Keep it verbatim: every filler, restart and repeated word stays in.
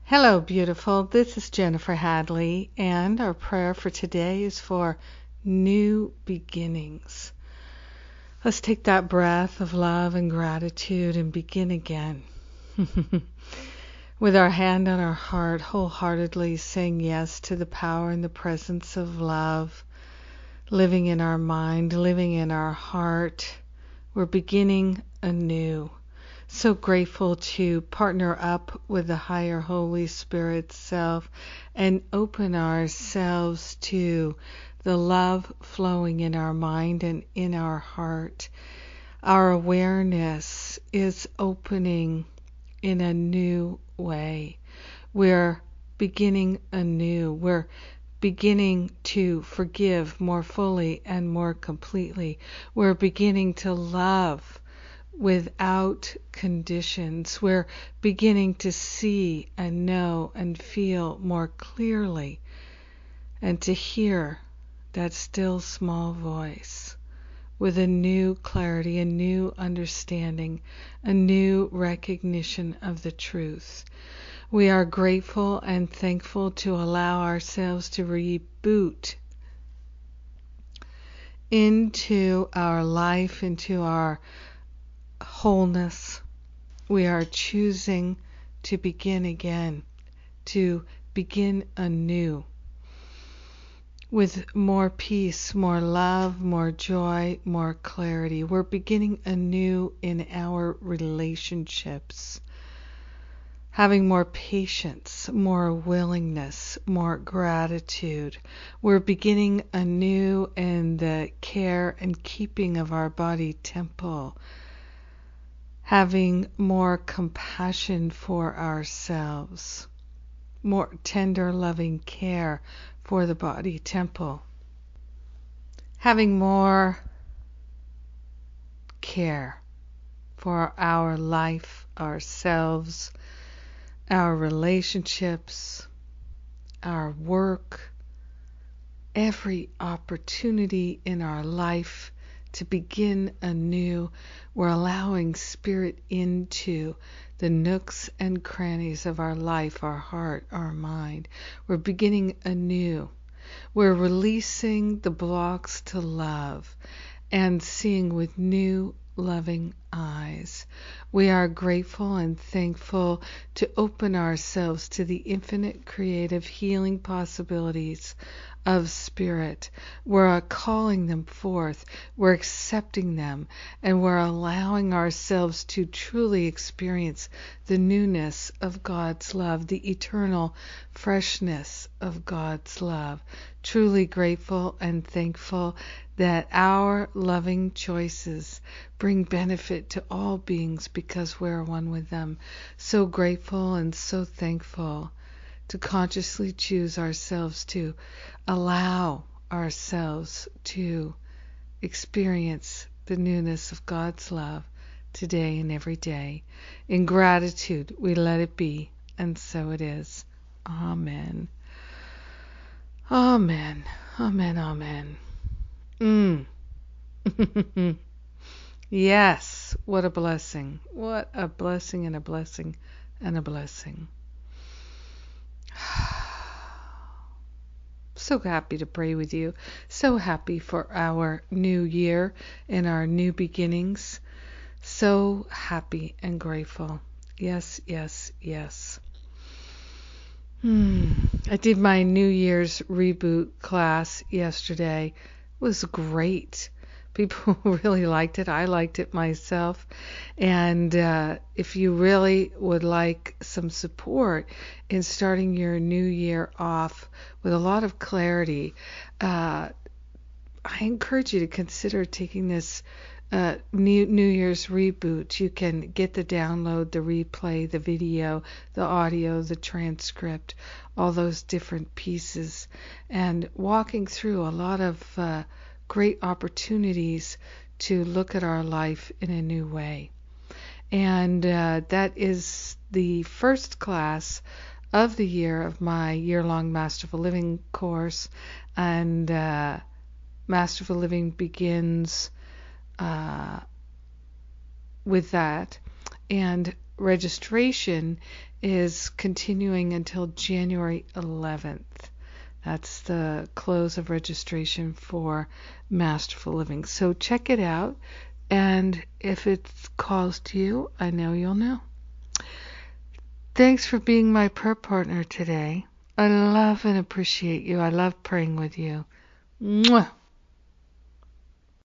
Hello, beautiful. This is Jennifer Hadley, and our prayer for today is for new beginnings. Let's take that breath of love and gratitude and begin again. With our hand on our heart, wholeheartedly saying yes to the power and the presence of love, living in our mind, living in our heart. We're beginning anew. So grateful to partner up with the higher Holy Spirit self and open ourselves to the love flowing in our mind and in our heart. Our awareness is opening in a new way. We're beginning anew. We're beginning to forgive more fully and more completely. We're beginning to love without conditions. We're beginning to see and know and feel more clearly and to hear that still small voice with a new clarity, a new understanding, a new recognition of the truth. We are grateful and thankful to allow ourselves to reboot into our life, into our wholeness. We are choosing to begin again, to begin anew with more peace, more love, more joy, more clarity. We're beginning anew in our relationships, having more patience, more willingness, more gratitude. We're beginning anew in the care and keeping of our body temple, having more compassion for ourselves, more tender, loving care for the body temple, having more care for our life, ourselves, our relationships, our work, every opportunity in our life to begin anew. We're allowing Spirit into the nooks and crannies of our life, our heart, our mind. We're beginning anew. We're releasing the blocks to love and seeing with new loving eyes. We are grateful and thankful to open ourselves to the infinite creative healing possibilities of Spirit. We're calling them forth, we're accepting them, and we're allowing ourselves to truly experience the newness of God's love, the eternal freshness of God's love. Truly grateful and thankful that our loving choices bring benefit to all beings because we're one with them. So grateful and so thankful to consciously choose ourselves, to allow ourselves to experience the newness of God's love today and every day. In gratitude, we let it be, and so it is. Amen. Amen. Amen. Amen. Mm. Yes, what a blessing. What a blessing and a blessing and a blessing. So happy to pray with you. So happy for our new year and our new beginnings. So happy and grateful. Yes, yes, yes. Hmm. I did my New Year's reboot class yesterday. It was great. People really liked it. I liked it myself. And uh, if you really would like some support in starting your new year off with a lot of clarity, uh, I encourage you to consider taking this uh, new, new Year's reboot. You can get the download, the replay, the video, the audio, the transcript, all those different pieces, and walking through a lot of uh, great opportunities to look at our life in a new way. And uh, that is the first class of the year of my year-long Masterful Living course. And uh, Masterful Living begins uh, with that. And registration is continuing until January eleventh. That's the close of registration for Masterful Living. So check it out, and if it calls to you, I know you'll know. Thanks for being my prayer partner today. I love and appreciate you. I love praying with you. Mwah.